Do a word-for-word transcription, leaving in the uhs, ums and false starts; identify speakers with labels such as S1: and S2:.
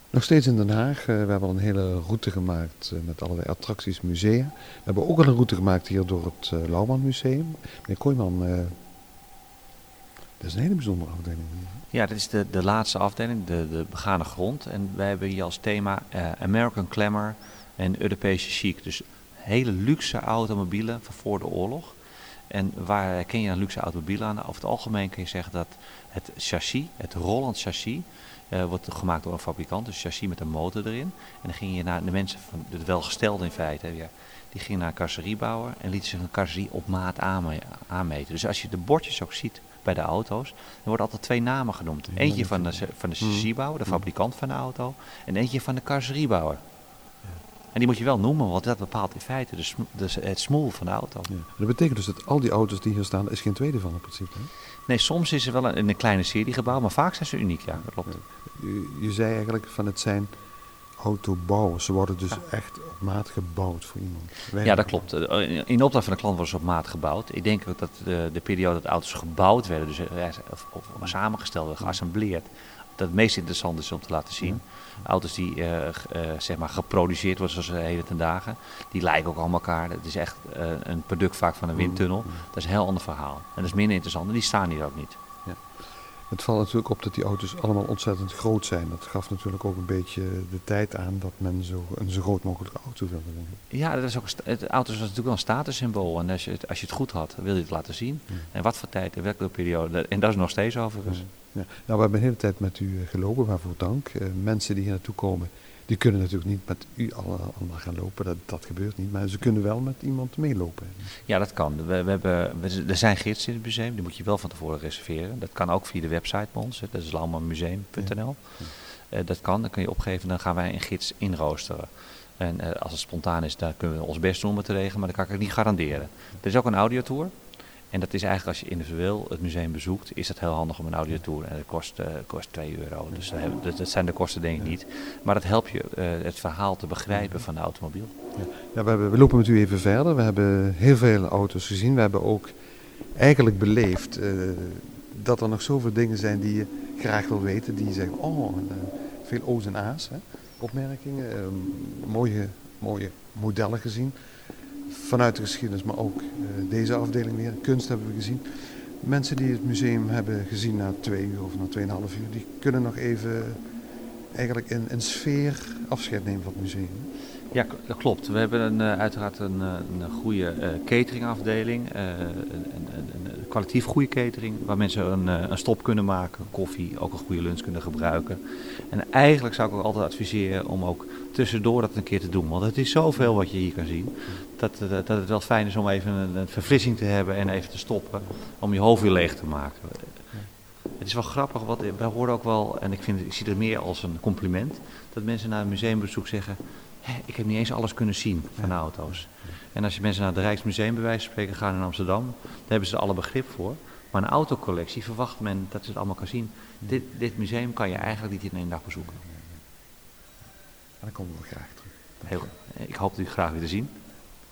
S1: Nog steeds in Den Haag. Uh, we hebben al een hele route gemaakt uh, met allerlei attracties, musea. We hebben ook al een route gemaakt hier door het uh, Lauwman Museum. Meneer Kooijman, uh, dat is een hele bijzondere afdeling.
S2: Ja, dit is de, de laatste afdeling, de, de begane grond. En wij hebben hier als thema uh, American Glamour en Europese chic. Dus hele luxe automobielen van voor de oorlog. En waar herken je een luxe automobiel aan? Over het algemeen kun je zeggen dat het chassis, het rollend chassis, uh, wordt gemaakt door een fabrikant. Dus chassis met een motor erin. En dan ging je naar de mensen, van de welgestelden in feite, ja, die gingen naar een carrosseriebouwer en lieten zich een carrosserie op maat aanmeten. Dus als je de bordjes ook ziet bij de auto's, er worden altijd twee namen genoemd. Eentje van de, van de chassisbouwer, de fabrikant van de auto, en eentje van de carrosseriebouwer. En die moet je wel noemen, want dat bepaalt in feite de sm- de, het smoel van de auto.
S1: Ja. Dat betekent dus dat al die auto's die hier staan, er is geen tweede van in principe. Hè?
S2: Nee, soms is er wel een, een kleine serie gebouwd, maar vaak zijn ze uniek, ja, dat klopt.
S1: Ja. Je, je zei eigenlijk van het zijn autobouwers. Ze worden dus ja. echt op maat gebouwd voor iemand. Wij
S2: ja, dat klopt. In opdracht van de klant worden ze op maat gebouwd. Ik denk ook dat de, de periode dat auto's gebouwd werden, dus of, of, of samengesteld werden, geassembleerd, dat het meest interessant is om te laten zien. Ja. Auto's die uh, uh, zeg maar geproduceerd worden zoals heden ten dagen, die lijken ook allemaal elkaar. Het is echt uh, een product vaak van een windtunnel. Ja. Dat is een heel ander verhaal. En dat is minder interessant en die staan hier ook niet. Ja.
S1: Het valt natuurlijk op dat die auto's allemaal ontzettend groot zijn. Dat gaf natuurlijk ook een beetje de tijd aan dat men zo, een zo groot mogelijke auto wilde.
S2: Ja, dat is ook, het auto was natuurlijk wel een statussymbool. En als je, het, als je het goed had, wil je het laten zien. Ja. En wat voor tijd, in welke periode. En dat is nog steeds overigens. Ja.
S1: Ja. Nou, we hebben een hele tijd met u gelopen, waarvoor dank. Uh, mensen die hier naartoe komen, die kunnen natuurlijk niet met u allemaal gaan lopen. Dat, dat gebeurt niet. Maar ze kunnen wel met iemand meelopen.
S2: Ja, dat kan. We, we hebben, we, er zijn gidsen in het museum. Die moet je wel van tevoren reserveren. Dat kan ook via de website bij ons. Dat is lauwmanmuseum punt n l. Ja. Ja. Uh, dat kan. Dan kun je opgeven. Dan gaan wij een gids inroosteren. En uh, als het spontaan is, dan kunnen we ons best doen om het te regelen. Maar dat kan ik het niet garanderen. Er is ook een audiotour. En dat is eigenlijk als je individueel het museum bezoekt, is het heel handig om een audiotour. En dat kost, uh, kost twee euro. Dus uh, dat, dat zijn de kosten denk ik niet. Maar dat helpt je uh, het verhaal te begrijpen van de automobiel.
S1: Ja, ja we, hebben, we lopen met u even verder. We hebben heel veel auto's gezien. We hebben ook eigenlijk beleefd uh, dat er nog zoveel dingen zijn die je graag wil weten. Die je zegt, oh, uh, veel O's en A's. Hè? Opmerkingen, uh, mooie, mooie modellen gezien. Vanuit de geschiedenis, maar ook uh, deze afdeling weer. Kunst hebben we gezien. Mensen die het museum hebben gezien na twee uur of na tweeënhalf uur, die kunnen nog even eigenlijk in een sfeer afscheid nemen van het museum.
S2: Ja, dat klopt. We hebben een, uh, uiteraard een, een goede uh, cateringafdeling, uh, een, een, een, een kwalitatief goede catering, waar mensen een, een stop kunnen maken, koffie, ook een goede lunch kunnen gebruiken. En eigenlijk zou ik ook altijd adviseren om ook tussendoor dat een keer te doen, want het is zoveel wat je hier kan zien, dat, dat, dat het wel fijn is om even een, een verfrissing te hebben en even te stoppen, om je hoofd weer leeg te maken. Het is wel grappig, wat, wij horen ook wel, en ik, vind, ik zie het meer als een compliment, dat mensen na een museumbezoek zeggen, ik heb niet eens alles kunnen zien van de auto's. En als je mensen naar het Rijksmuseum bij wijze van spreken gaan in Amsterdam, daar hebben ze er alle begrip voor. Maar een autocollectie verwacht men dat ze het allemaal kan zien. Dit, dit museum kan je eigenlijk niet in één dag bezoeken.
S1: En dan komen we graag terug.
S2: Heel, ik hoop u graag weer te zien.